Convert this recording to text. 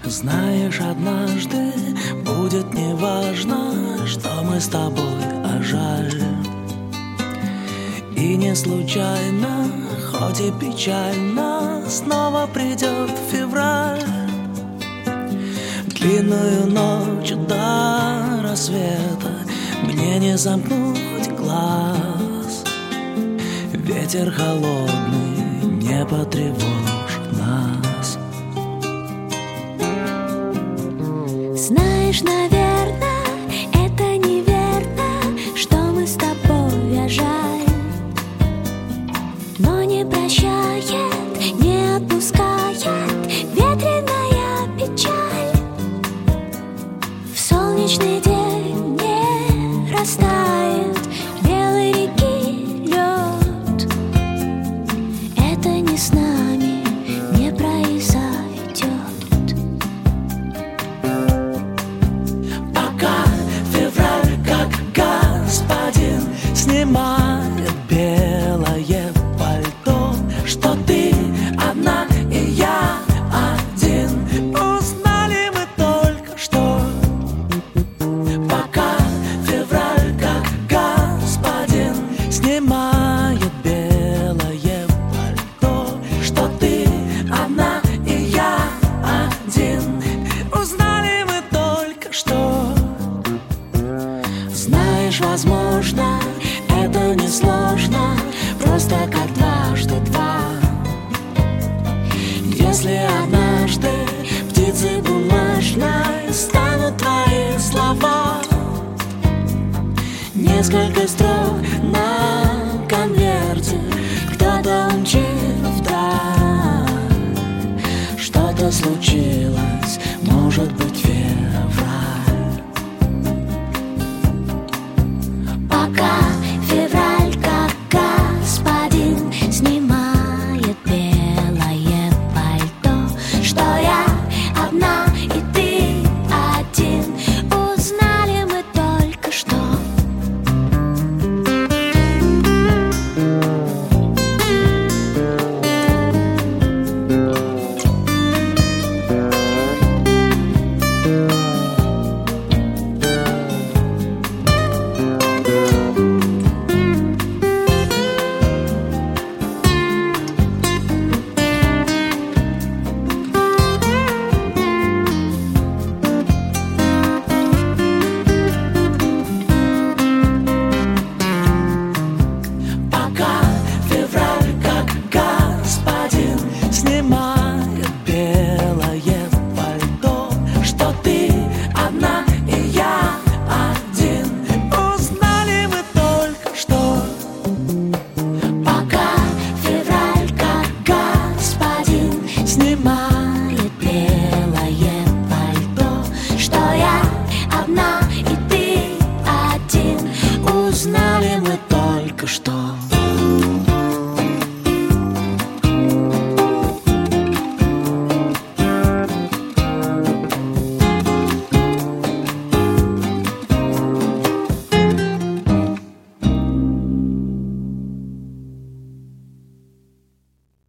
Знаешь, однажды будет неважно, что мы с тобой, а жаль. И не случайно, хоть и печально, снова придет февраль. Длинную ночь до рассвета мне не замкнуть глаз. Ветер холодный не потревожит нас. Знаешь, наверное, это неверно, что мы с тобой, а жаль. Но не прощает, не отпускает ветреная печаль. В солнечный день не растает белой реки лед. Это не с нами не произойдет. Снимает белое пальто, что ты одна и я один. Узнали мы только что, пока февраль как господин снимает белое пальто, что ты одна и я один. Узнали мы только что. Знаешь, возможно, это несложно, просто как дважды два. Если однажды птицей бумажной станут твои слова, несколько строк на конверте кто-то умчит вдаль. Что-то случилось.